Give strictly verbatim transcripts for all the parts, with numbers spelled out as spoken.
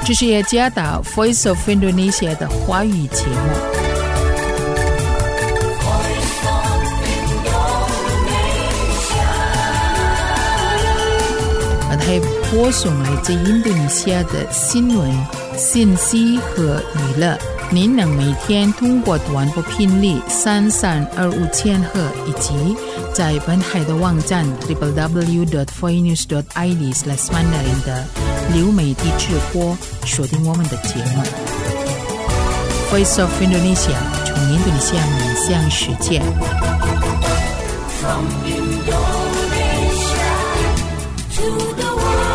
这是耶加达 Voice of Indonesia 的华语节目。还播送来自印度尼西亚的新闻、信息和娱乐。您能每天通过短波频率三三二五千赫以及在本海的网站 double-u double-u double-u dot voice news dot i d slash mandarin 的流媒体直播锁定我们的节目。Voice of Indonesia 从印度尼西亚面向世界。From Indonesia to the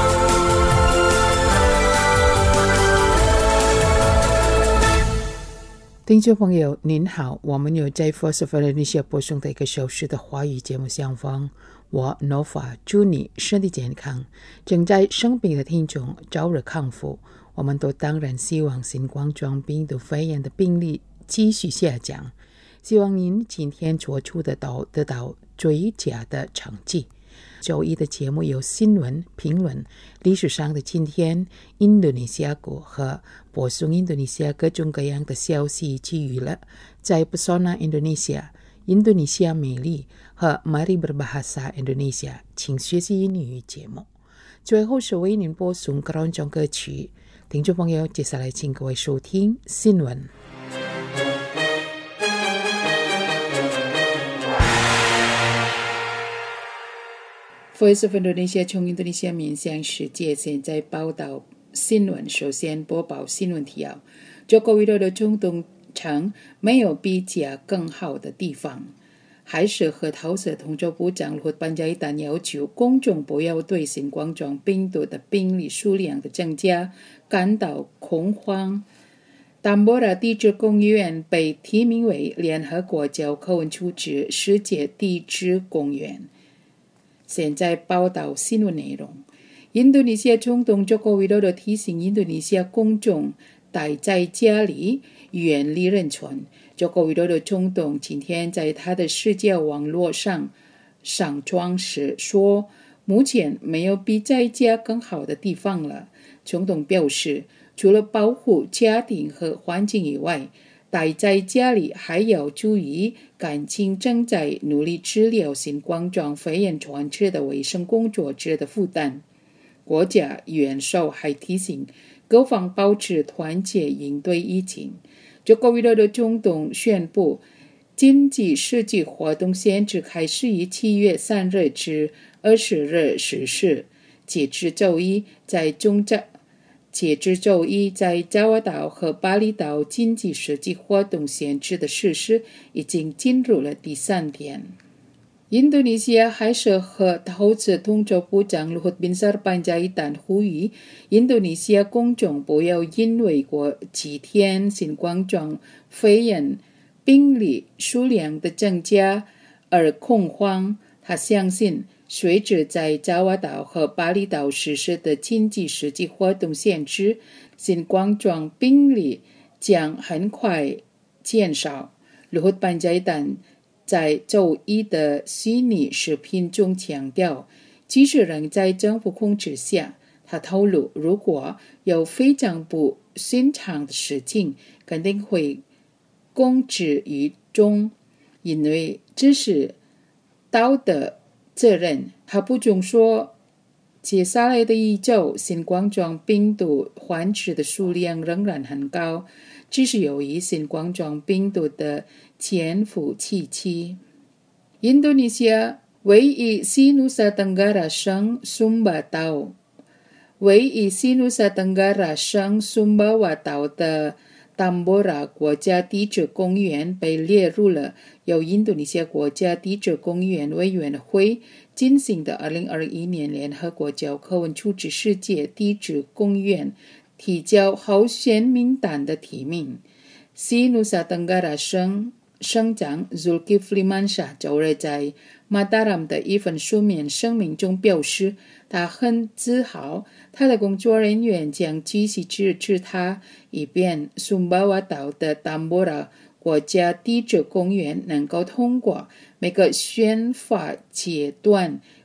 听众朋友您好，我们有在 Voice of Indonesia 播送的一个小时的华语节目相逢。我 Nova 祝你身体健康，正在生病的听众早日康复。我们都当然希望新冠状病毒肺炎的病例继续下降，希望您今天做出的到得到最佳的成绩。周一的节目有新闻评论、历史上的今天、印度尼西亚国和播送印度尼西亚各种各样的消息及娱乐，在 Pesona Indonesia、印度尼西亚美丽和 Mari Berbahasa Indonesia 请学习英语节目。最后是为您播送各种歌曲。听众朋友，接下来请各位收听新闻。Voice of Indonesia 从印度尼西亚面向世界，现在报道新闻。首先播报新闻提要：中国widodo的中东城没有比较更好的地方。海事和投资通州部长Luhut Panjaitan要求公众不要对新冠状病毒的病例数量的增加感到恐慌。丹波拉地质公园被提名为联合国教科文组织世界地质公园。现在报道新闻内容。印度尼西亚总统Joko Widodo提醒印度尼西亚公众待在家里，远离人群。Joko Widodo 总统今天在他的社交网络上上传时说，目前没有比在家更好的地方了。总统表示，除了保护家庭和环境以外，待在家里还要注意赶紧正在努力治疗新冠状肺炎传染的卫生工作者的负担。国家元首还提醒各方保持团结应对疫情。Joko Widodo 总统宣布，经济实际活动限制开始于七月三日至二十日实施，截至周一在中加截至周一，在爪哇岛和巴厘岛经济实际活动限制的实施已经进入了第三天。印度尼西亚海事和投资通州部长Luhut Binsar Panjaitan呼吁印度尼西亚公众不要因为过几天新冠状肺炎病例数量的增加而恐慌。他相信随着在爪哇岛和巴厘岛实施的经济实际活动限制，新冠状病例将很快减少。Luhut Panjaitan 在周一的虚拟视频中强调，即使仍在政府控制下，他透露，如果有非常不寻常的事情，肯定会公之于众，因为这是道德责任。他补充说，接下来的一周，新冠状病毒患者的数量仍然很高，这是由于新冠状病毒的潜伏期期。印度尼西亚位于西努萨登加拉省苏巴岛，位于西努萨登加拉省苏巴瓦岛的丹波拉国家地质公园被列入了由印度尼西亚国家地质公园委员会进行的二零二一年联合国教科文组织世界地质公园提交候选名单的提名。西努萨登加拉省省长 Zulkifli Mansyah 周日在马达拉姆的一份书面声明中表示，他很自豪他的工作人员将继续支持他，以便苏巴瓦岛的丹波拉国家地质公园能够通过每个选法阶段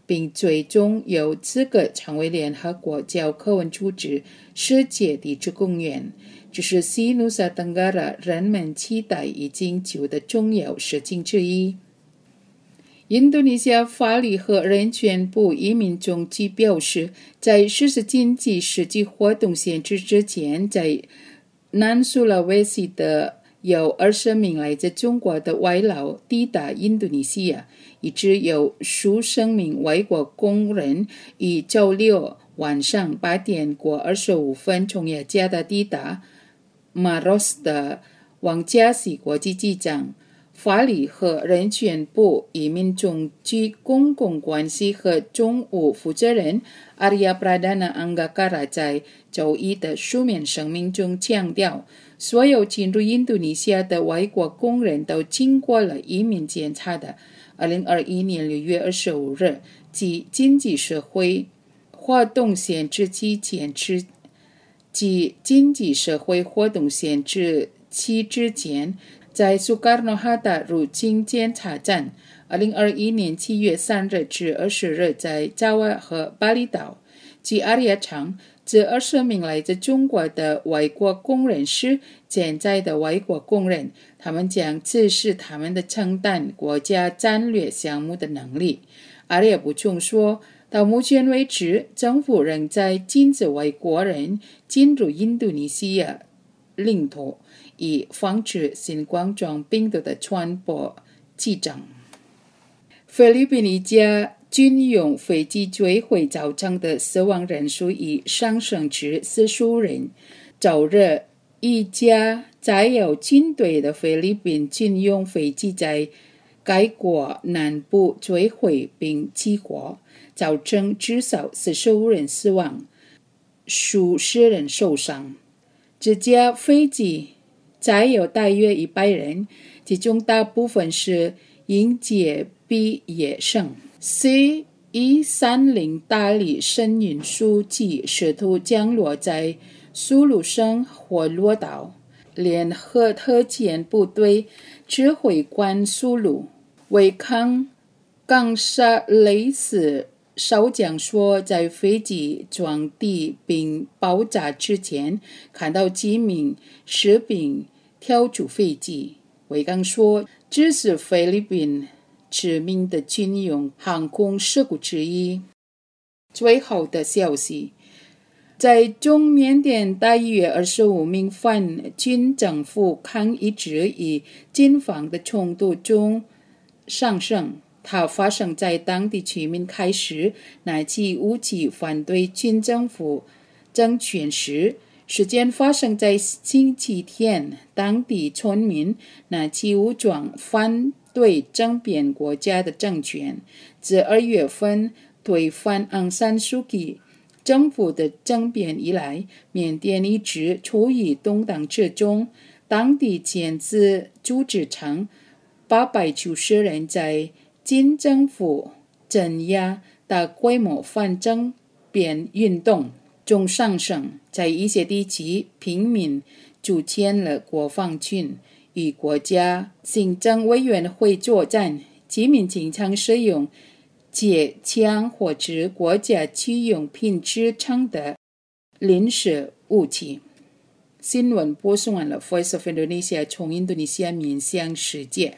并最终有资格成为联合国教科文组织世界地质公园，这是西努萨登加拉人们期待已经久的重要事情之一。印度尼西亚法律和人权部移民总局表示，在实施经济实际活动限制之前，在南苏拉威西的有二十名来自中国的外劳抵达印度尼西亚，以致有数十名外国工人于周六晚上八点过二十五分从雅加达抵达马罗斯的王家喜国际机场。法律和人权部移民总局公共关系和总务负责人阿里亚布拉达纳安嘎卡拉在周一的书面声明中强调，所有进入印度尼西亚的外国工人都经过了移民检查的二零二一年六月二十五日即经济社会活动限制期前之即经济社会活动限制期之前，在苏卡尔诺哈达入境检查站二零二一年七月三日至二十日在爪哇和巴厘岛。据阿里亚称，这二十名来自中国的外国工人是潜在的外国工人，他们将测试他们的承担国家战略项目的能力。阿里亚补充说，到目前为止，政府仍在禁止外国人进入印度尼西亚领土，以防止新冠状病毒的传播激增。菲律宾一架军用飞机坠毁造成的死亡人数已上升至四十五人。周日，一架载有军队的菲律宾军用飞机在该国南部坠毁并起火，造成至少四十五人死亡，数十人受伤。这架飞机载有大约一百人，其中大部分是应届毕业生。C 一三零大力神运输机试图降落在苏鲁省霍洛岛，联合特遣部队指挥官苏鲁维康冈萨雷斯少将说，在飞机撞地并爆炸之前，看到几名士兵跳出飞机。维冈说，这是菲律宾知名的军用航空事故之一。最后的消息，在中缅甸大约二十五名反军政府抗议者与军方的冲突中上升。它发生在当地居民开始拿起武器反对军政府政权时。事件发生在星期天，当地村民拿起武装反对政变国家的政权。自二月份推翻昂山素季政府的政变以来，缅甸一直处于动荡之中。当地签字组织称，八百九十人在军政府镇压大规模反政变运动中上升。在一些地区，平民组建了国防军，与国家行政委员会作战。居民经常使用铁枪或者国家军用品制成的临时武器。新闻播送完了 Voice of Indonesia 从印度尼西亚面向世界。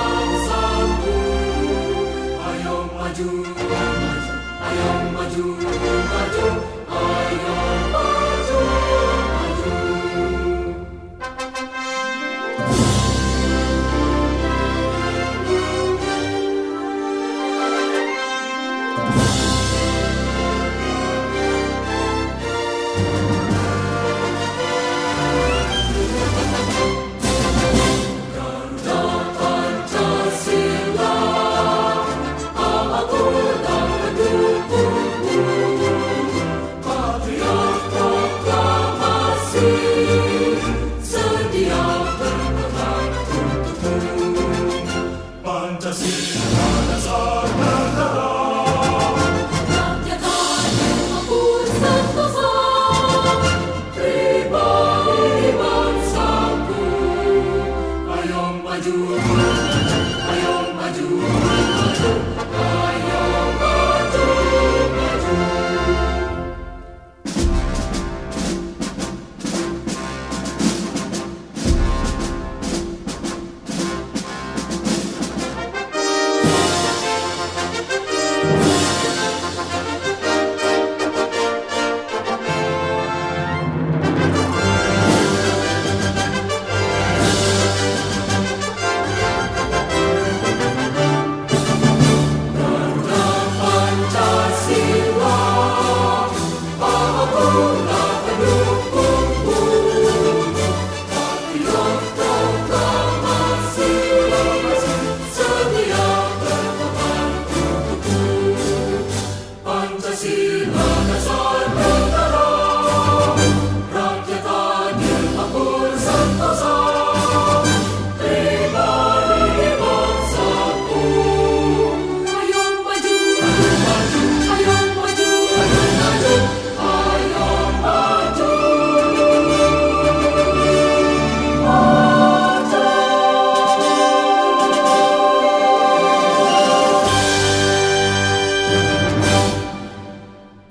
Maju, maju, ayo maju.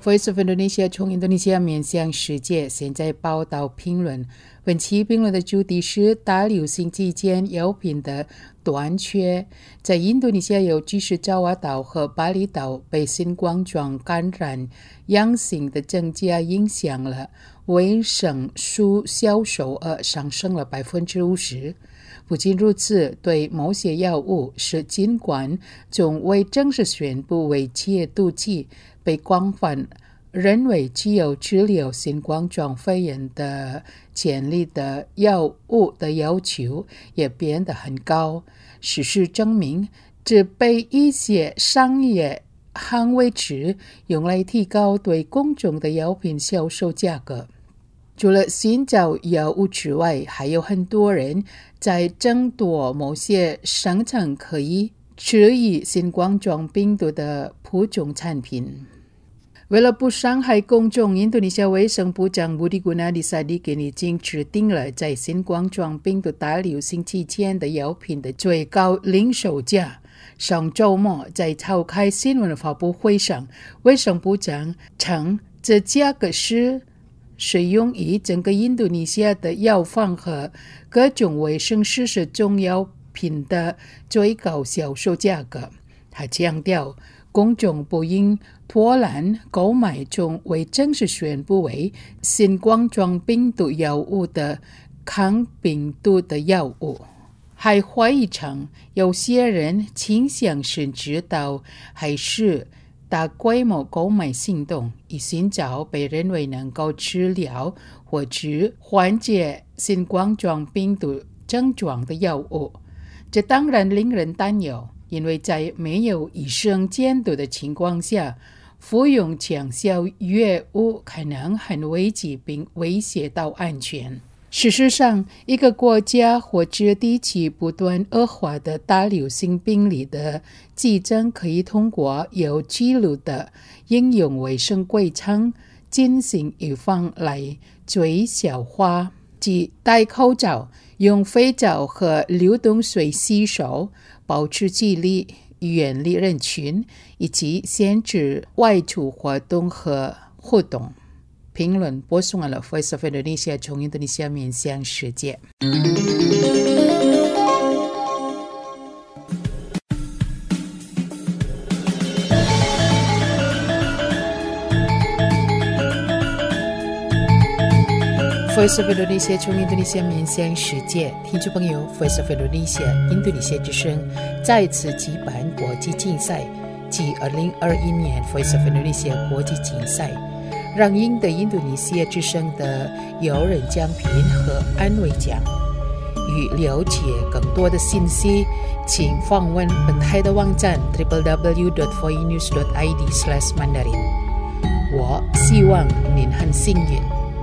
Voice of Indonesia 从印度尼西亚面向世界，现在报道评论。本期评论的主题是大流行期间药品的短缺。在印度尼西亚有几十爪哇岛和巴厘岛被新冠状感染阳性的增加影响了维生素销售额上升了 百分之五十。不仅如此，对某些药物是尽管从未正式宣布为解毒剂，被广泛认为具有治疗新冠状肺炎的潜力的药物的要求也变得很高。事实证明，这被一些商业行为值用来提高对公众的药品销售价格。除了寻找药物之外，还有很多人在争夺某些声称可以治愈新冠状病毒的普种产品。为了不伤害公众，印度尼西亚卫生部长 Budi Gunadi Sadikin 已经制定了在新冠状病毒大流行期间的药品的最高零售价。上周末在召开新闻发布会上，卫生部长称这价格是适用于整个印度尼西亚的药房和各种卫生设施中药品的最高销售价格。他强调，公众不应拖懒购买中未正式宣布为新冠状病毒药物的抗病毒的药物。还怀疑称，有些人倾向甚至到还是大规模购买行动，以寻找被认为能够治疗或者缓解新冠状病毒症状的药物。这当然令人担忧，因为在没有医生监督的情况下，服用强效药物可能很危及并威胁到安全。事实上，一个国家或者地区不断恶化的大流行病例的激增，可以通过有记录的应用卫生规程进行预防来最小化，即戴口罩、用肥皂和流动水洗手、保持距离、远离人群，以及限制外出活动和互动。评论播送完了 Voice of Indonesia 从印度尼西亚面向世界。Voice of Indonesia 从印度尼西亚面向世界，听众朋友 ，Voice of Indonesia 印度尼西亚之声再次举办国际竞赛，即二零二一年 Voice of Indonesia 国际竞赛。让赢得印度尼西亚之声的有人奖品和安慰奖。与了解更多的信息，请访问本台的网站 double-u double-u double-u dot voinews dot i d slash mandarin。我希望您很幸运。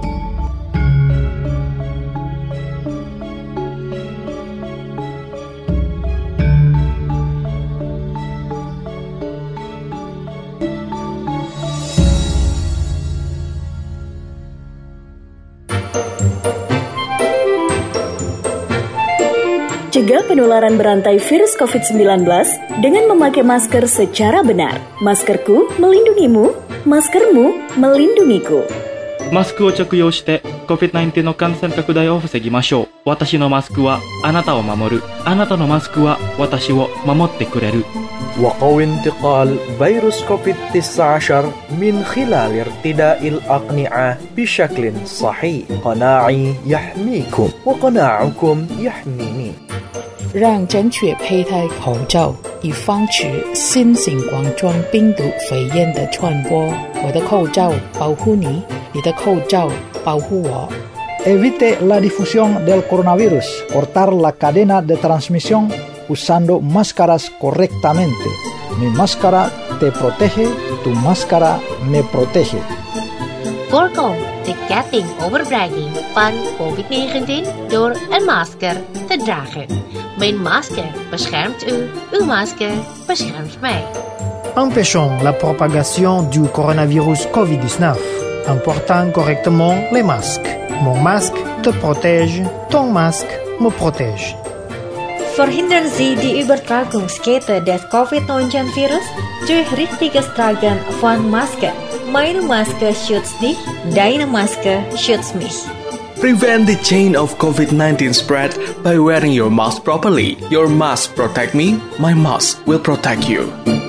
Cegah penularan berantai virus covid sembilan belas dengan memakai masker secara benar. Maskerku melindungimu, maskermu melindungiku. マスクを着用して コビッドナインティーン の感染拡大を防ぎましょう。私のマスクはあなたを守る。あなたのマスクは私を守ってくれる。 وقو انتقال فيروس كوفيد تسعة عشر من خلال ارتداء الأقنعة بشكل صحيح. قناعي يحميكم وقناعكم يحميني. 让正确佩戴口罩，以防止新型冠状病毒肺炎的传播。我的口罩保护你，你的口罩保护我。 Evite la difusión del coronavirus. Cortar la cadena de transmisión usando máscaras correctamente. Mi máscara te protege, tu máscara me protege. Voorkom de ketting overbrenging van covid negentien door een masker te dragen. Mijn masker beschermt u, uw masker beschermt mij. Empêchons la propagation du coronavirus covid dix-neuf en portant correctement les masques. Mon masque te protège, ton masque me protège. Verhindern Sie die Übertragungskette des covid negentien virus durch richtiges Tragen von Masken. Meine Maske schützt dich, deine Maske schützt mich. Prevent the chain of COVID nineteen spread by wearing your mask properly. Your mask protect me, my mask will protect you.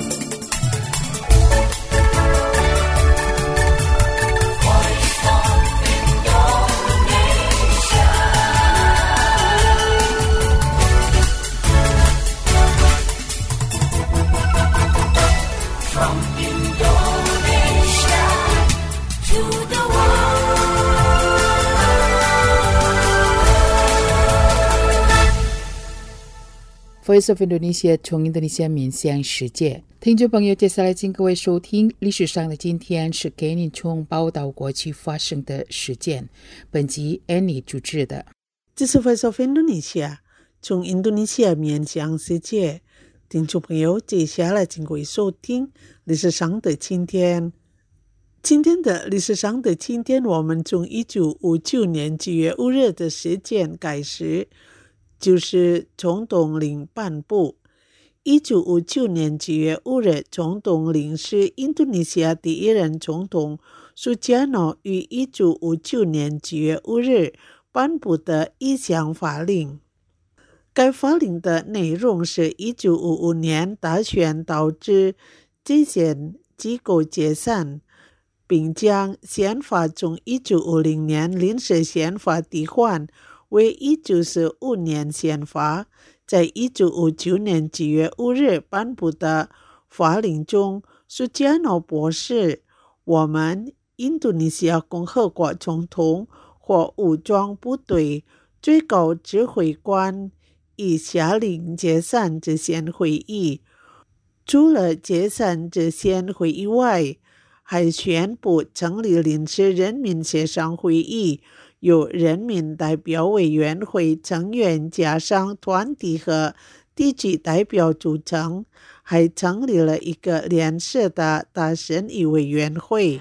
Voice of Indonesia 从印度尼西亚面向世界，听众朋友，接下来请各位收听历史上的今天，是给你从报道过去发生的事件。本集 Annie 主持的。 这是 Voice of Indonesia 从印度尼西亚面向世界，听众朋友，接下来请各位收听历史上的今天。今天的历史上的今天，我们从一九五九年九月五日的事件开始。就是总统令颁布。一九五九年九月五日，总统令是印度尼西亚第一任总统苏加诺于一九五九年九月五日颁布的一项法令。该法令的内容是一九五五年大选导致这些机构解散，并将宪法从一九五零年临时宪法替换为一九四五年宪法。在一九五九年九月五日颁布的法令中，苏加诺博士，我们印度尼西亚共和国总统或武装部队最高指挥官已下令解散这些会议。除了解散这些会议外，还宣布成立临时人民协商会议，由人民代表委员会成员加上团体和地区代表组成，还成立了一个联合的大审议委员会。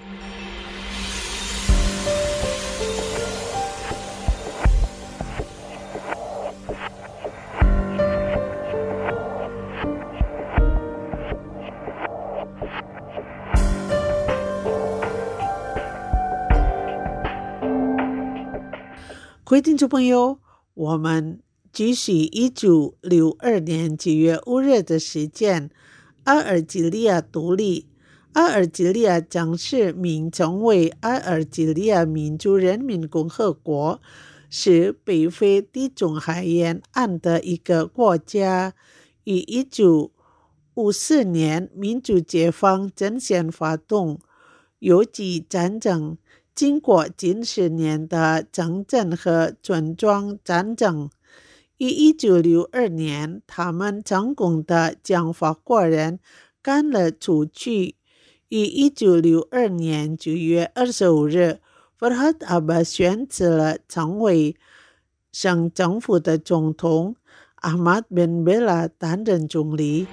各位听众朋友，我们继续一九六二年九月五日的事件。阿尔及利亚独立，阿尔及利亚正式名称为阿尔及利亚民主人民共和国，是北非地中海沿岸的一个国家。于一九五四年民主解放阵线发动游击战争，经过近十年的征战和村庄战争，于一九六二年，他们成功地将法国人赶了出去。于一九六二年九月二十五日，法哈德阿巴选择了成为省政府的总统，阿马德本贝拉担任总理。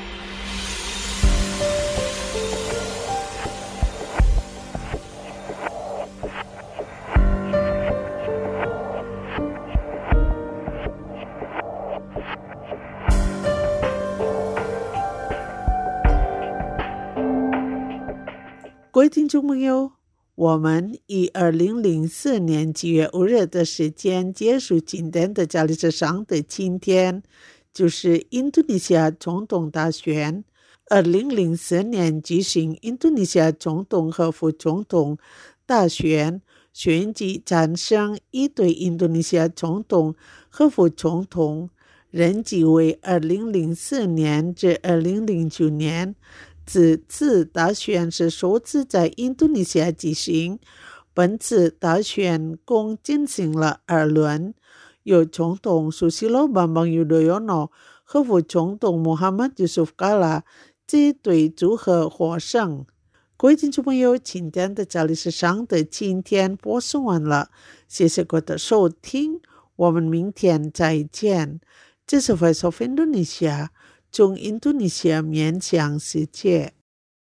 各位听众朋友，我们以二零零四年九月五日的时间结束今天的历史上的今天，就是印度尼西亚总统大选。二零零四年举行印度尼西亚总统和副总统大选，选举产生一对印度尼西亚总统和副总统，任期为二零零四年至二零零九年。此次大选是首次在印度尼西亚举行，本次大选共进行了二轮，由总统苏西罗班邦尤多尤诺和副总统穆罕默德·苏夫卡拉这对组合获胜。各位听众朋友，今天的这里是上的今天播送完了，谢谢各位的收听，我们明天再见。这是 Voice of Indonesia。从印度尼西亚面向世界。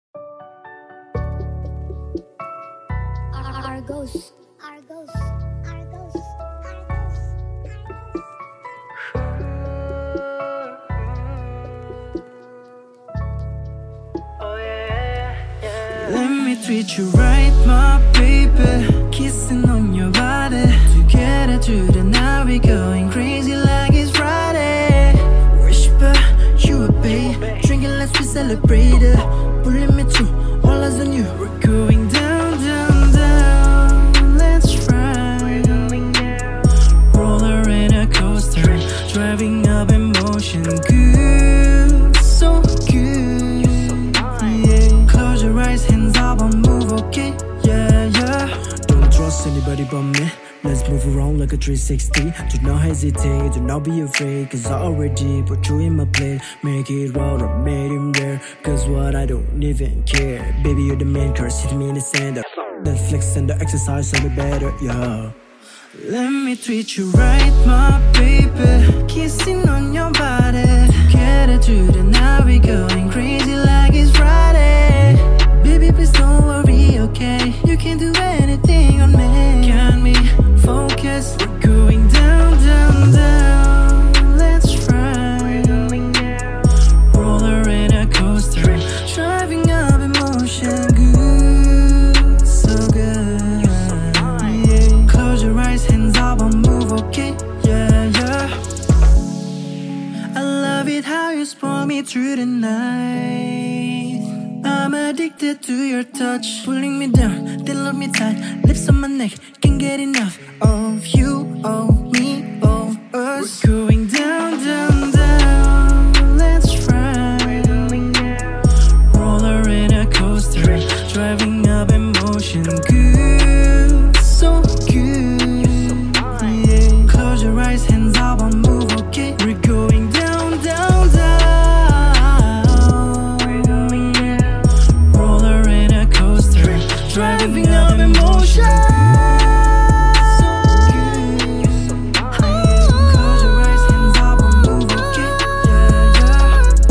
Argos, Argos, Argos, Argos. Let me treat you right, my baby. Kissing on your body. Together through the night, we going crazy like it's Friday. Whisper, you a babe. Drinking, let's be celebrated. Pulling me through, all eyes on you. We're going down, down, down. Let's ride. Roller in a coaster, driving up emotion. Good, so good. Yeah. Close your eyes, hands up and move, okay? Yeah, yeah. Don't trust anybody but me. Let's move around like a three sixty. Do not hesitate, do not be afraid. Cause I already put you in my place. Make it raw or made him rare. Cause what I don't even care. Baby, you're the main curse, hit me in the center. Netflix and the exercise sounded better, yeah. Let me treat you right, my baby. Kissing on your body. Together through the night, we going crazy like it's Friday. Baby, please don't worry, okay? You can do anything on me. Got me focused. We're going down, down, down. Let's ride. Roller in a coaster, driving up emotion. Good, so good. Yeah. Close your eyes, hands up and move, okay? Yeah, yeah. I love it how you spoil me through the night. I'm addicted to your touch, pulling me down, then love me tight. Lips on my neck, can't get enough of you, of me, of us. We're going down, down, down. Let's ride. Roller in a coaster, driving up emotion. Good, so good. Yeah. Close your eyes, hands up and move, okay? We're going down, down, down. Driving up emotion. So good. Close your eyes, hands up and move, okay? Yeah,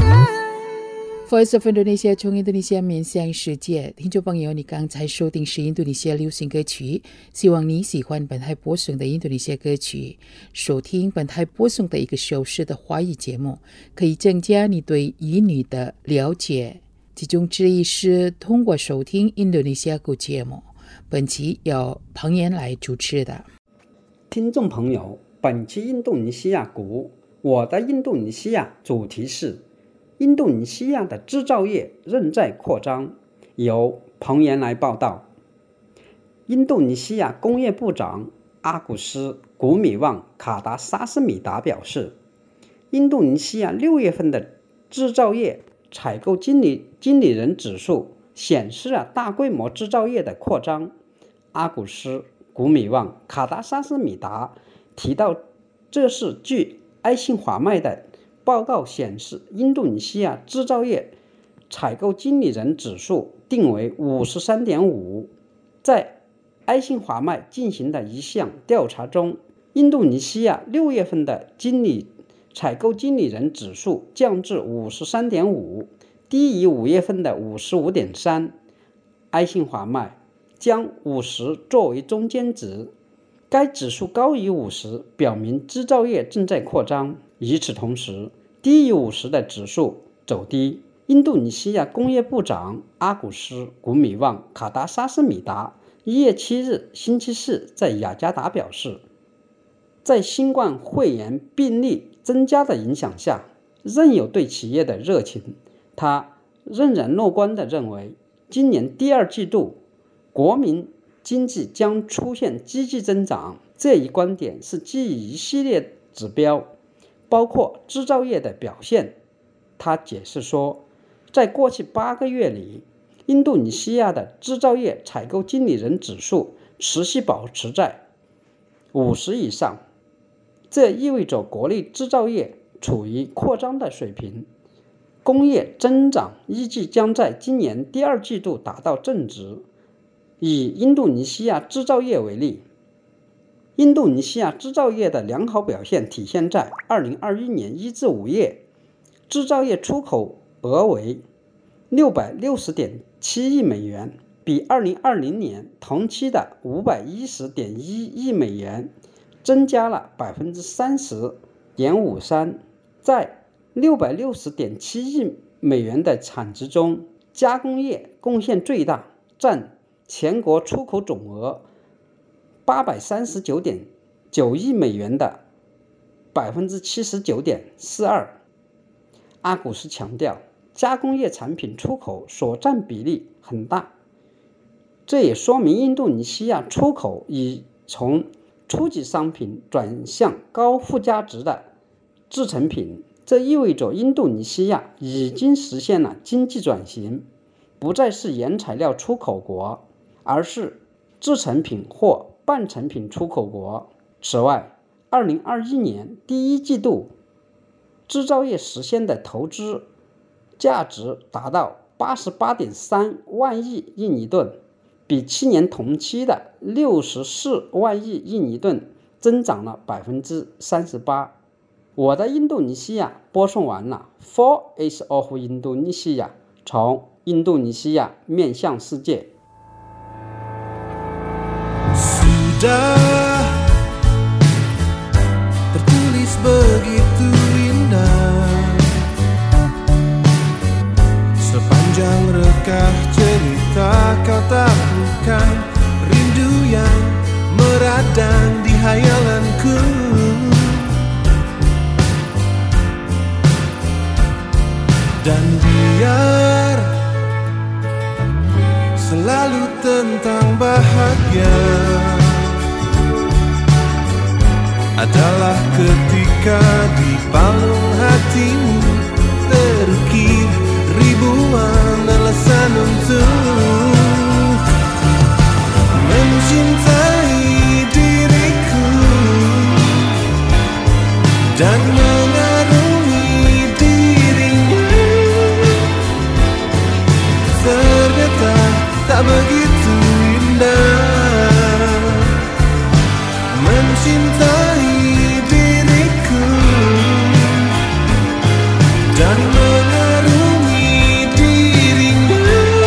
yeah. Voice of Indonesia 从印度尼西亚面向世界，听众朋友，你刚才收听是印度尼西亚流行歌曲，希望你喜欢本台播送的印度尼西亚歌曲。收听本台播送的一个小时的华语节目，可以增加你对英语的了解。其中之一是通过收听印度尼西亚歌节目，本期由彭岩来主持的。 听众朋友，本期印度尼西亚鼓，我的印度尼西亚主题是印度尼西亚的制造业仍在扩张，由彭岩来报道。印度尼西亚工业部长阿古斯·古米旺卡达沙斯米达表示，印度尼西亚六月份的制造业采购经理经理人指数显示了大规模制造业的扩张。阿古斯·古米旺卡达沙斯米达提到，这是据埃信华麦的报告显示，印度尼西亚制造业采购经理人指数定为 五十三点五。 在埃信华麦进行的一项调查中，印度尼西亚六月份的经理采购经理人指数降至 五十三点五， 低于五月份的 五十五点三。 埃信华麦将五十作为中间值，该指数高于五十，表明制造业正在扩张。与此同时，低于五十的指数走低。印度尼西亚工业部长阿古斯·古米旺卡达沙斯米达一月七日星期四在雅加达表示，在新冠肺炎病例增加的影响下，仍有对企业的热情。他仍然乐观地认为，今年第二季度国民经济将出现积极增长。这一观点是基于一系列指标，包括制造业的表现。他解释说，在过去八个月里，印度尼西亚的制造业采购经理人指数持续保持在五十以上，这意味着国内制造业处于扩张的水平，工业增长预计将在今年第二季度达到正值。以印度尼西亚制造业为例，印度尼西亚制造业的良好表现体现在二零二一年一至五月，制造业出口额为 六百六十点七亿美元，比二零二零年同期的 五百一十点一亿美元增加了 百分之三十点五三。 在 六百六十点七亿美元的产值中，加工业贡献最大， 占全国出口总额八百三十九点九亿美元的百分之七十九点四二。阿古斯强调，加工业产品出口所占比例很大，这也说明印度尼西亚出口已从初级商品转向高附加值的制成品。这意味着印度尼西亚已经实现了经济转型，不再是原材料出口国，而是制成品或半成品出口国。此外，二零二一年第一季度制造业实现的投资价值达到 八十八点三万亿印尼盾，比去年同期的六十四万亿印尼盾增长了 百分之三十八。 我的印度尼西亚播送完了。 Voice of Indonesia， 从印度尼西亚面向世界。 Sudah tertulis begitu indah, sepanjang rekah cerita kau taklukkan rindu yang meradang di hayalanku. Dan biar selalu tentang bahagia adalah ketika di palung hatimu terukir ribuan alasan untuk mencintai diriku dan mengarungi dirimu. Ternyata tak begitu indah mencintai diriku dan mengarungi dirimu.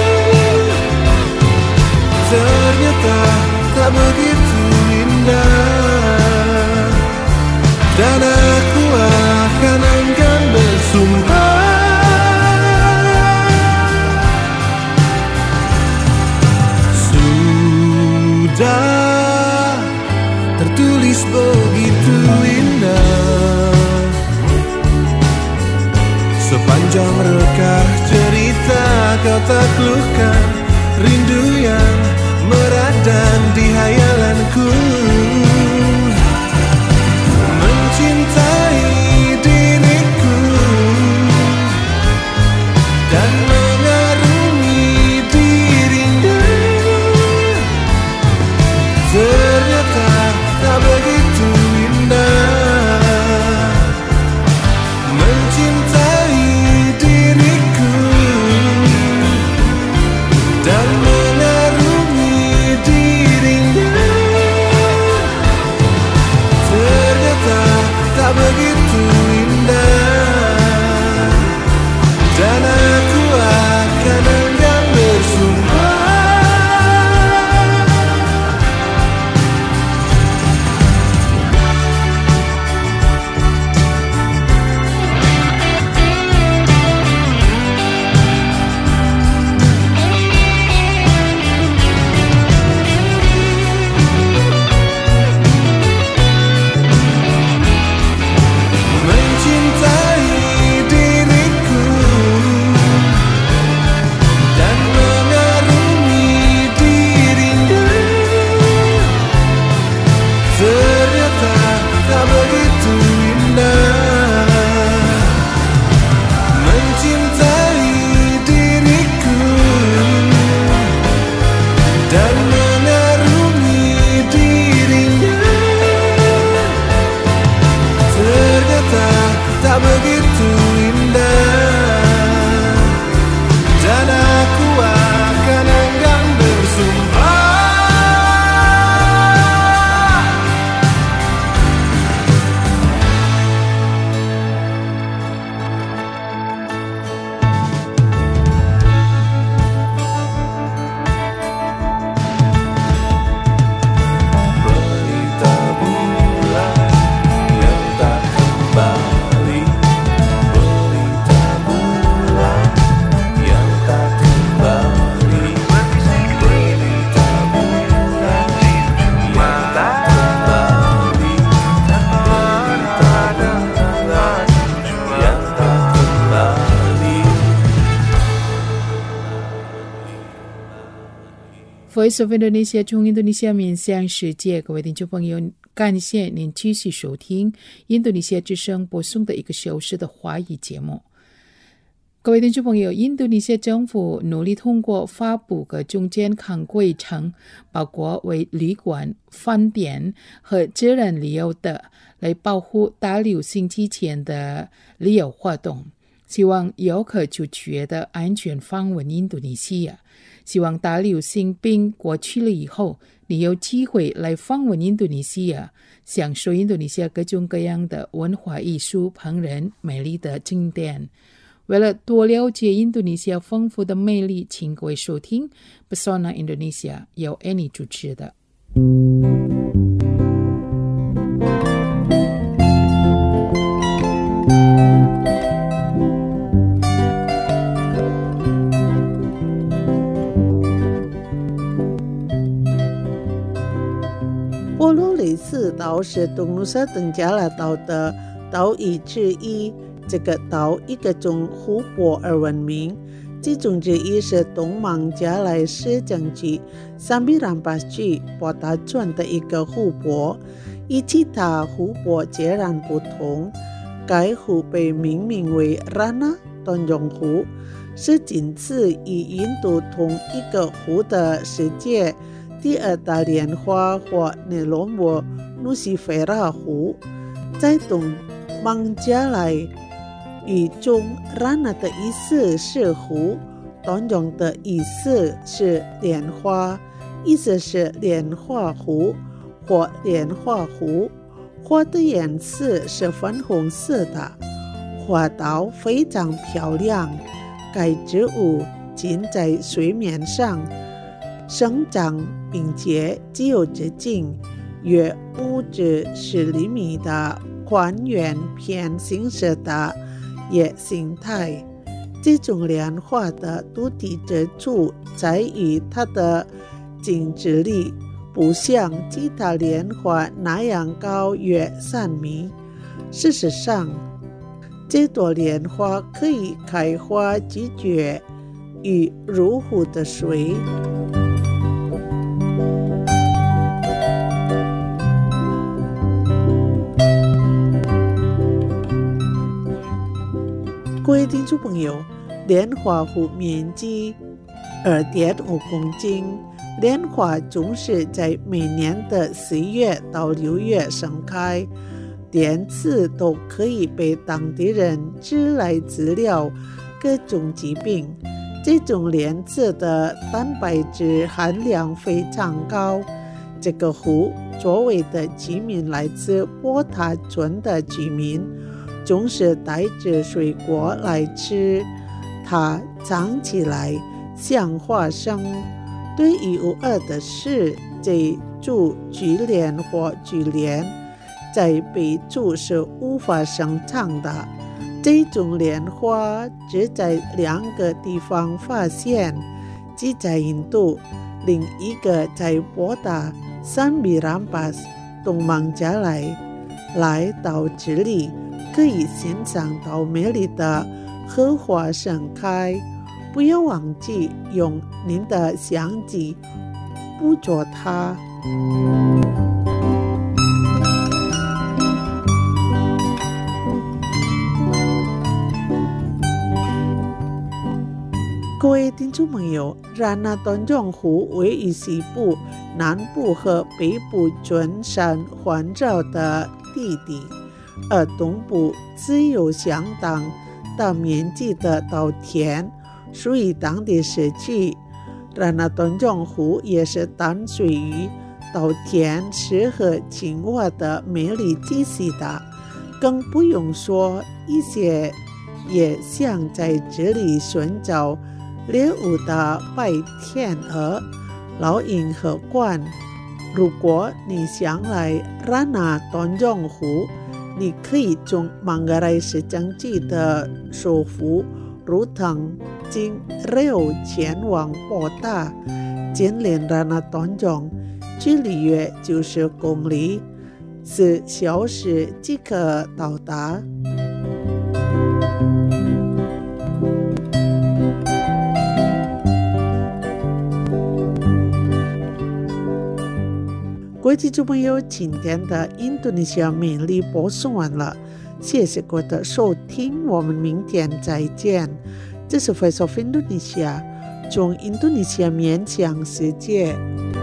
Ternyata tak begitu indah, dan aku akan enggan bersumpah sudah tertulis begitu indah, sepanjang rekah cerita kau taklukkan rindu yang meradang di hayalanku. Mencintai diriku dan mengarungi dirinya. Ternyata tak begitu indah mencintai diriku dan mengarungi dirinya. Voice of Indonesia 从印度尼西亚面向世界，各位听众朋友，感谢您继续收听印度尼西亚之声播送的一个小时的华语节目。各位听众朋友，印度尼西亚政府努力通过发布各种健康规程，包括为旅馆、饭店和自然旅游的，来保护大流行之前的旅游活动，希望游客就觉得安全访问印度尼西亚。希望大流行病过去了以后，你有机会来访问印度尼西亚，享受印度尼西亚各种各样的文化艺术、烹饪、美丽的景点。为了多了解印度尼西亚丰富的魅力，请各位收听 Pesona Indonesia 由 Annie 主持的。 波罗雷斯岛是东努沙登加拉岛的岛屿之一，这个岛以各种湖泊而闻名，其中之一是东孟加拉市江区三比兰巴区波达村的一个湖泊，与其他湖泊截然不同。该湖被命名为 Rana Tanjung 湖，是仅次于印度同一个湖的世界第二大莲花或内罗摩努西菲拉湖。在东孟加拉语中 Rana 的意思是湖， Tanjung 的意思是莲花，意思是莲花湖或莲花湖。花的颜色是粉红色的，花岛非常漂亮。该植物仅在水面上生长，并且具有直径约五至十厘米的宽圆偏形式的叶形态。这种莲花的独特之处在于它的茎直立，不像其他莲花那样高约三米。事实上，这朵莲花可以开花拒绝与入湖的水。各位听众朋友，莲花湖面积 二点五公斤，莲花总是在每年的四月到六月盛开，连次都可以被当地人治来治疗各种疾病。这种莲子的蛋白质含量非常高。这个湖周围的居民来自波塔村的居民，总是带着水果来吃，它长起来像花生。对于无二的是，这株菊莲或菊莲在北洲是无法生长的。这种莲花只在两个地方发现，即在印度，另一个在波达三比兰巴斯东孟加拉。来到这里可以欣赏到美丽的荷花盛开，不要忘记用您的相机捕捉它。各位听众朋友， Rana Tanjung 湖位于西部、南部和北部群山环绕的地底，而东部只有相当大面积的稻田，属于当地社区。 Rana Tanjung 湖也是淡水鱼、稻田适合青蛙的美丽栖息的，更不用说一些也想在这里寻找猎物的白天鹅、老鹰和鹳。如果你想来 Rana Tanjung 湖，你可以从孟加拉市江区的首府如腾经 Rio 前往波达，紧邻 Rana Tanjung， 距离约九十公里，四小时即可到达。 各位听众朋友，今天的印度尼西亚美丽播送完了，谢谢各位的收听，我们明天再见。这是 Voice of Indonesia， 从印度尼西亚面向世界。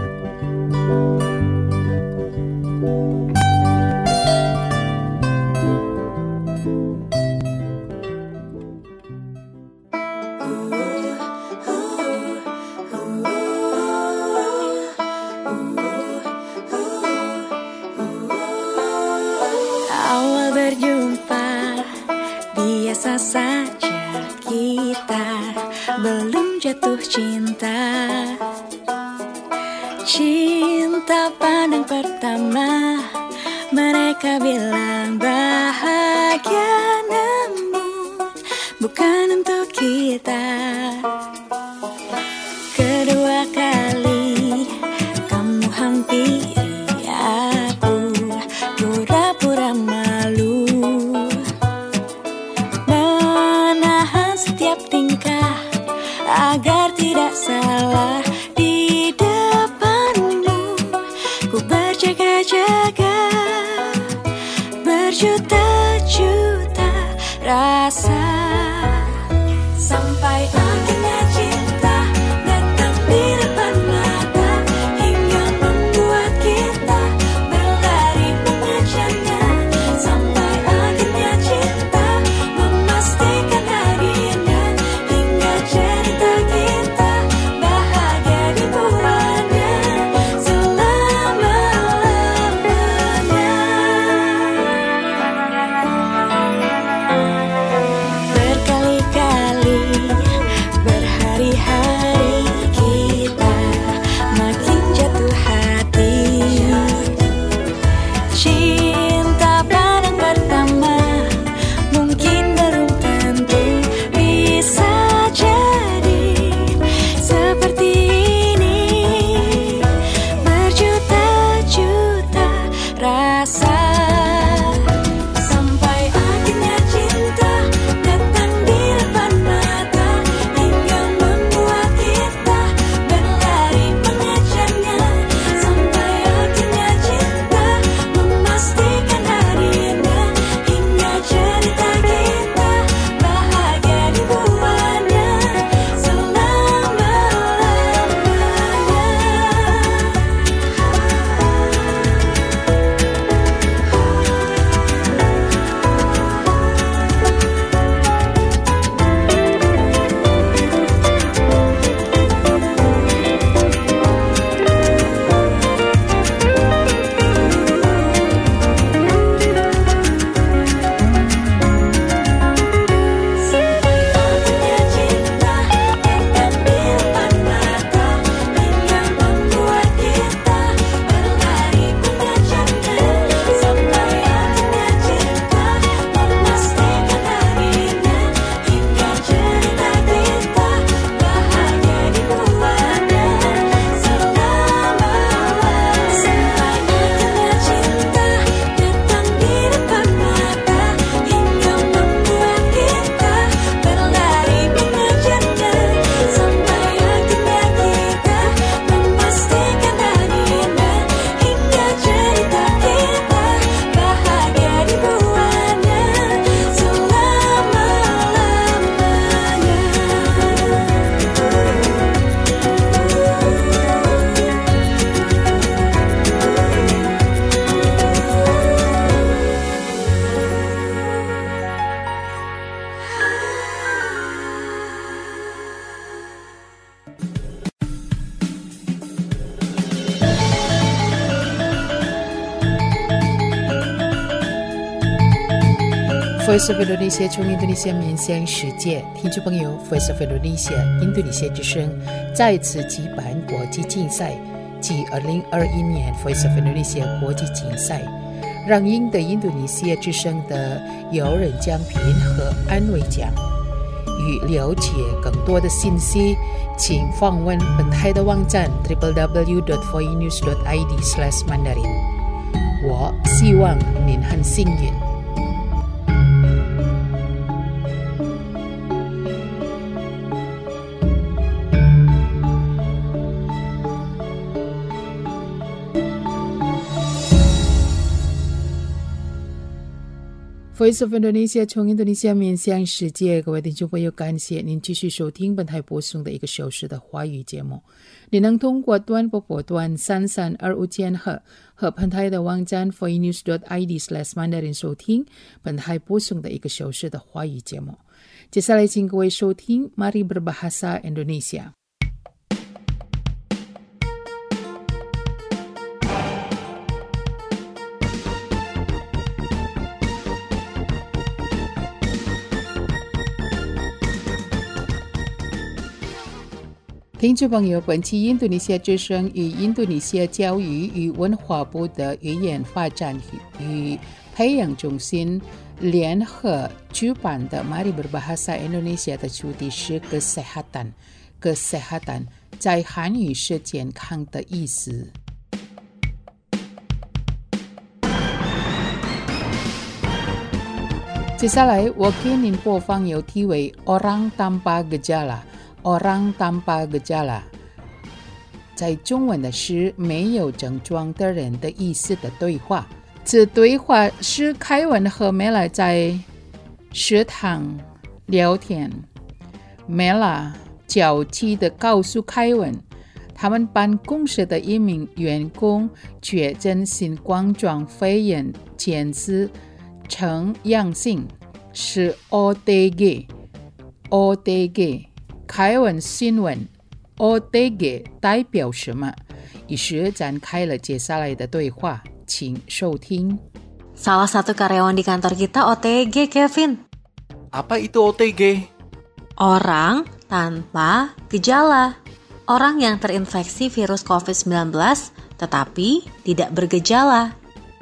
Awal berjumpa biasa saja, kita belum jatuh cinta. Cinta pandang pertama, mereka bilang bahagia, namun bukan untuk kita. Kedua kali kamu hampiri aku, pura-pura malu, menahan setiap tingkah agar tidak salah di depanmu. Ku berjaga-jaga, berjuta-juta rasa, sampai akhirnya cinta datang di depan mata, hingga membuat kita berlari mengejarnya. Sampai akhirnya cinta memastikan hadirnya, hingga cerita kita bahagia dibuatnya selama-lamanya. Berkali-kali, berhari-hari kita makin jatuh hati. Cinta pandang pertama mungkin belum tentu bisa jadi seperti ini. Berjuta-juta rasa, sampai akhirnya cinta datang di depan mata, hingga membuat kita berlari mengejarnya. Sampai akhirnya cinta memastikan hadirnya, hingga cerita kita bahagia dibuatnya Voice of Indonesia 从印度尼西亚面向世界，听众朋友 ，Voice of Indonesia 印度尼西亚之声再次举办国际竞赛，即二零二一年 Voice of Indonesia 国际竞赛，让赢得印度尼西亚之声的有人奖品和安慰奖。与了解更多的信息，请访问本台的网站 double-u double-u double-u dot voinews dot i d slash mandarin。我希望您很幸运。 Voice of Indonesia 从印度尼西亚面向世界，各位听众朋友，感谢您继续收听本台播送的一个小时的华语节目。你能通过短波波段三三二五千赫和本台的网站 voinews dot i d slash mandarin 收听本台播送的一个小时的华语节目。接下来请各位收听 Mari Berbahasa Indonesia。听众朋友，本期印度尼西亚之声与印度尼西亚教育与文化部的语言发展与培养中心联合举办的 Mari Berbahasa Indonesia 的主题是 Kesehatan。Kesehatan 在韩语是健康的意思。接下来我给您播放有题为 Orang Tanpa Gejala。Orang tanpa gejala 在中文的是没有症状的人的意思的对话。此对话是凯文和梅拉在食堂聊天。梅拉焦急地告诉凯文，他们办公室的一名员工确诊新冠状肺炎检测呈阳性，是 O T G。O T G凯文询问 O T G 代表什么，于是展开了接下来的对话，请收听。 Salah satu karyawan di kantor kita O T G, Kevin. Apa itu O T G? Orang tanpa gejala. Orang yang terinfeksi virus covid sembilan belas tetapi tidak bergejala.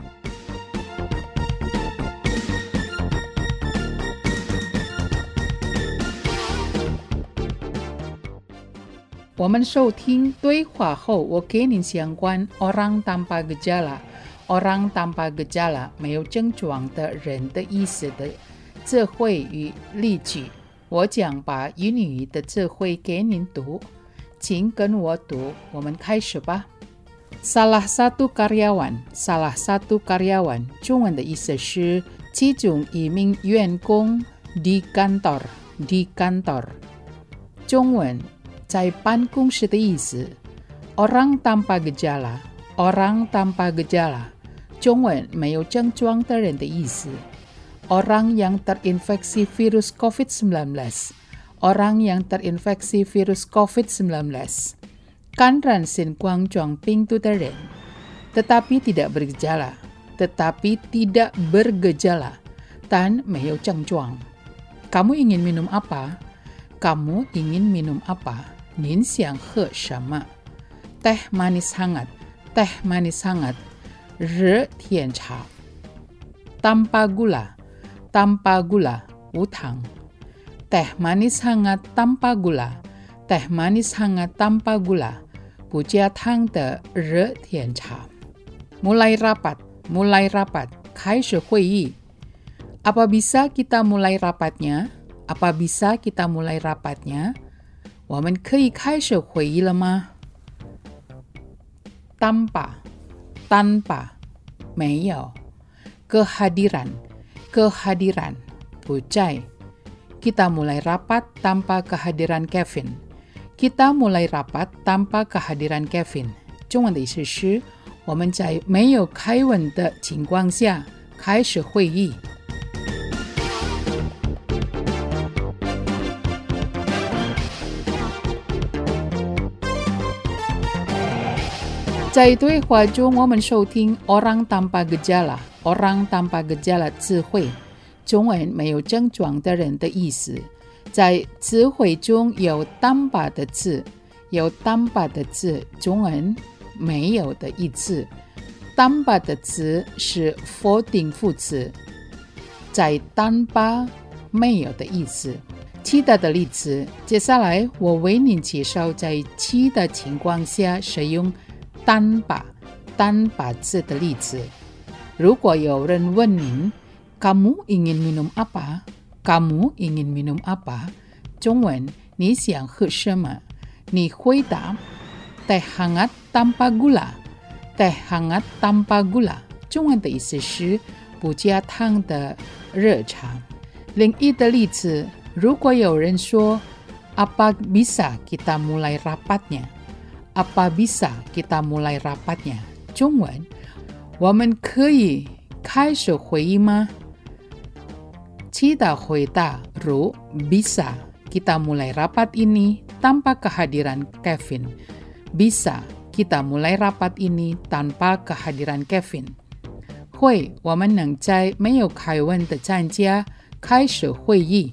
Kita 我们收听对话后，我给您相关 orang tanpa gejala。orang tanpa gejala 没有症状的人的意思的词汇与例句。我将把英语的词汇给您读，请跟我读。我们开始吧。Salah satu karyawan, salah satu karyawan 中文的意思是其中一名员工 di kantor, di kantor 中文在办公室的意思。 Orang tanpa gejala, orang tanpa gejala 中文没有症状的人的意思。 Orang yang terinfeksi virus covid sembilan belas, orang yang terinfeksi virus covid sembilan belas 感染新冠状病毒的人 tetapi tidak bergejala, tetapi tidak bergejala 但没有症状。 Kamu ingin minum apa? Kamu ingin minum apa? 您想喝什么？ Teh manis hangat, teh manis hangat 热甜茶。 Tanpa gula, tanpa gula 无糖。 Teh manis hangat tanpa gula, teh manis hangat tanpa gula 不加糖的热甜茶。 Mulai rapat, mulai rapat 开始会议。 Apa bisa kita mulai rapatnya? Apa bisa kita mulai rapatnya? 我们可以开始会议了吗？ Tanpa, tanpa 没有。 Kehadiran, kehadiran 不在。 Kita mulai rapat tanpa kehadiran Kevin. Kita mulai rapat tanpa kehadiran Kevin 中文的意思是我们在没有凯文的情况下开始会议。 在对话中，我们收听 orang tanpa gejala, orang tanpa gejala 词汇，中文没有症状的人的意思。在词汇中有 tanpa 的字，有 tanpa 的字，中文没有的意思。tanpa 的词是否定副词，在 tanpa 没有的意思。其他的例子，接下来我为您介绍在其他情况下使用 tanpa, tanpa 字的例子。如果有人问您 Kamu ingin minum apa? Kamu ingin minum apa? 中文你想喝什么？你回答 Teh hangat tanpa gula, teh hangat tanpa gula 中文的意思是不加糖的热肠。另一的例子，如果有人说 Apa bisa kita mulai rapatnya? Apa bisa kita mulai rapatnya? 中文，我们可以开始会议吗？其他回答如 bisa kita mulai rapat ini tanpa kehadiran Kevin. Bisa kita mulai rapat ini tanpa kehadiran Kevin. 会，我们能在没有凯文的站家开始会议。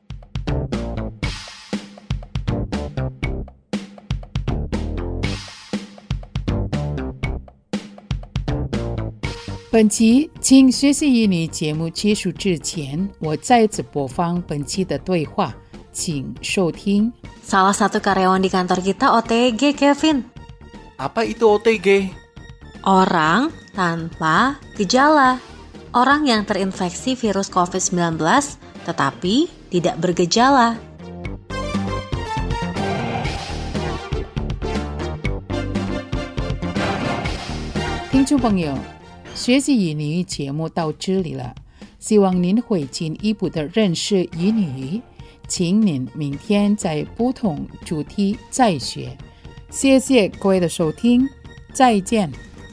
本期请学习英语节目结束之前，我再次播放本期的对话，请收听。 Salah satu karyawan di kantor kita O T G, Kevin. Apa itu O T G? Orang tanpa gejala. Orang yang terinfeksi virus covid sembilan belas tetapi tidak bergejala. 听众朋友，学习英语节目到这里了，希望您会进一步的认识英语，请您明天在不同主题再学。谢谢各位的收听，再见。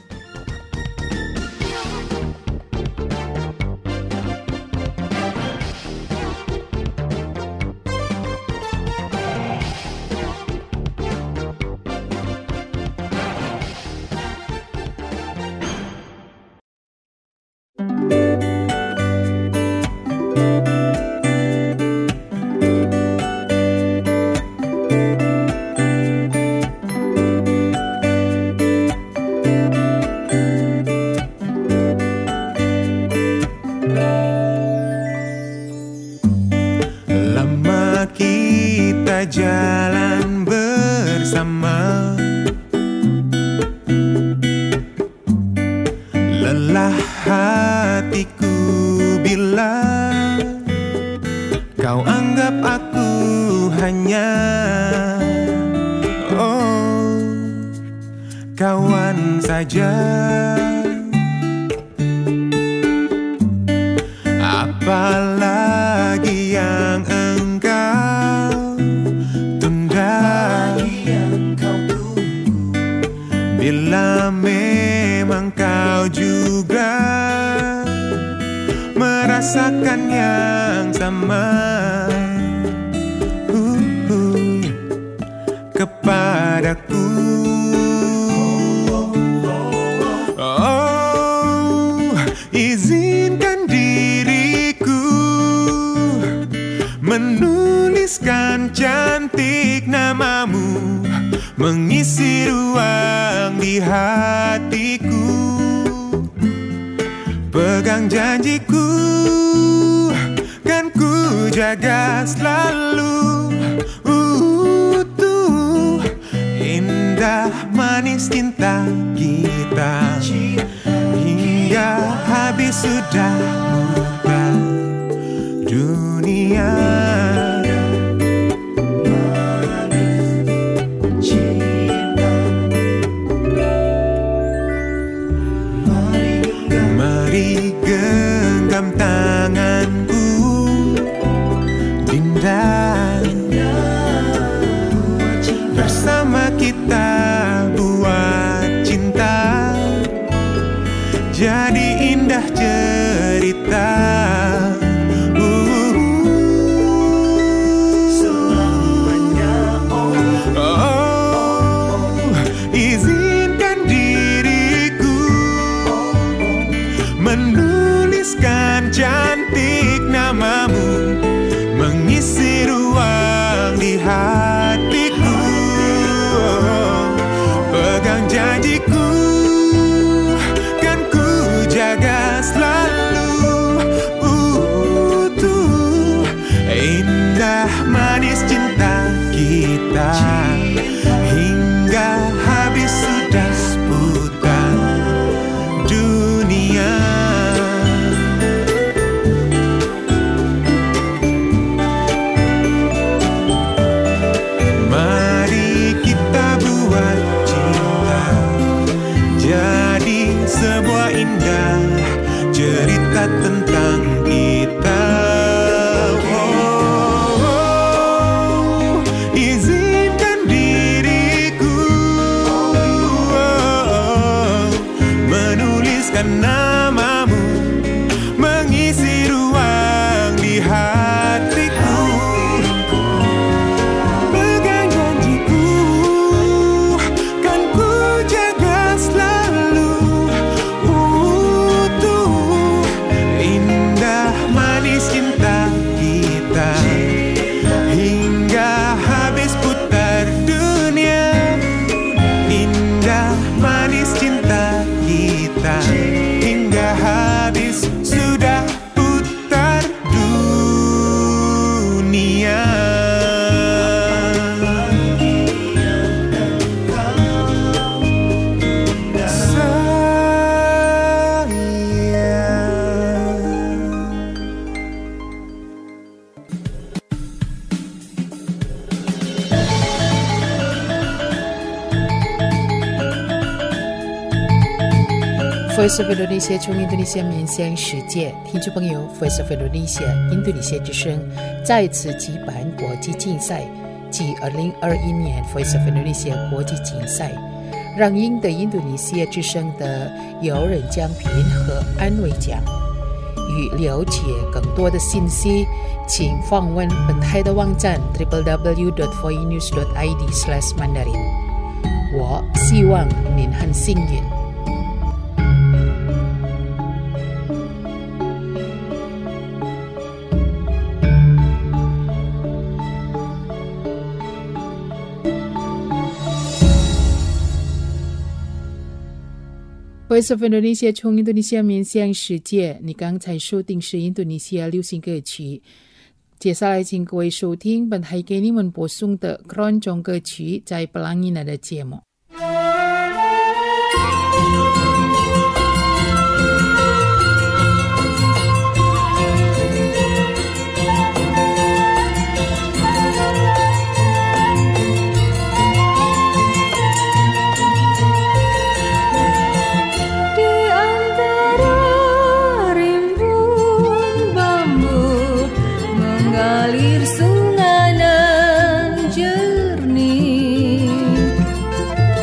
Jalan bersama, lelah hatiku bila kau anggap aku hanya oh kawan saja. Apalagi yang engkau tunda, bila memang kau juga merasakan yang sama uh, uh, kepadaku. Oh, izinkan diriku menuliskan cantik namamu, mengisi ruang di hatiku. Pegang janjiku, kan ku jaga selalu. Utuh, indah manis cinta kita, hingga habis sudah muda dunia. Mari genggam tanganku, Dinda, bersama kita buat cinta jadi indah cerita. Voice of Indonesia 从印度尼西亚面向世界，听众朋友 ，Voice of Indonesia 印度尼西亚之声再次举办国际竞赛，即二零二一年 Voice of Indonesia 国际竞赛，让赢得印度尼西亚之声的有人奖品和安慰奖。与了解更多的信息，请访问本台的网站 double-u double-u double-u dot voinews dot i d slash mandarin。我希望您很幸运。Voice of Indonesia 从印度尼西亚面向世界，你刚才收听是印度尼西亚流行歌曲。接下来请各位收听本台给你们播送的 Keroncong 歌曲，在 Pelangi Nada 节目。 Mengalir sungai nan jernih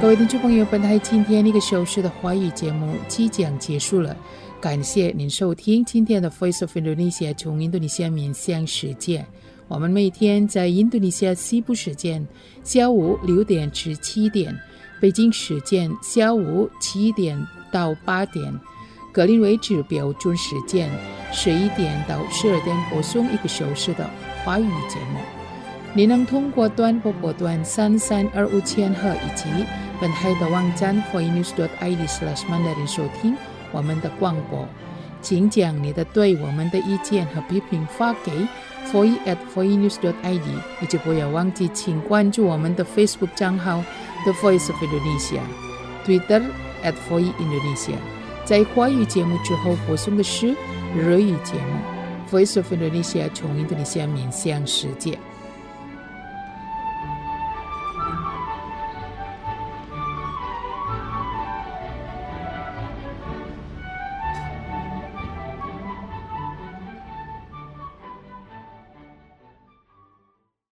各位听众朋友，本台今天一个小时的华语节目即将结束了，感谢您收听今天的 Voice of Indonesia 从印度尼西亚面向世界。我们每天在印度尼西亚西部时间下午六点至七点，北京时间下午七点到八点，格林威治标准时间十一点到十二点播送一个小时的华语节目。你能通过短波波段三三二五千赫以及本台的网站 voinews dot i d slash mandarin 收听我们的广播。请将你的对我们的意见和批评发给 voice at voinews dot i d， 以及不要忘记请关注我们的 Facebook 账号 The Voice of Indonesia， Twitter at voice Indonesia。 在华语节目之后播送的是日语节目 Voice of Indonesia 从印度尼西亚面向世界。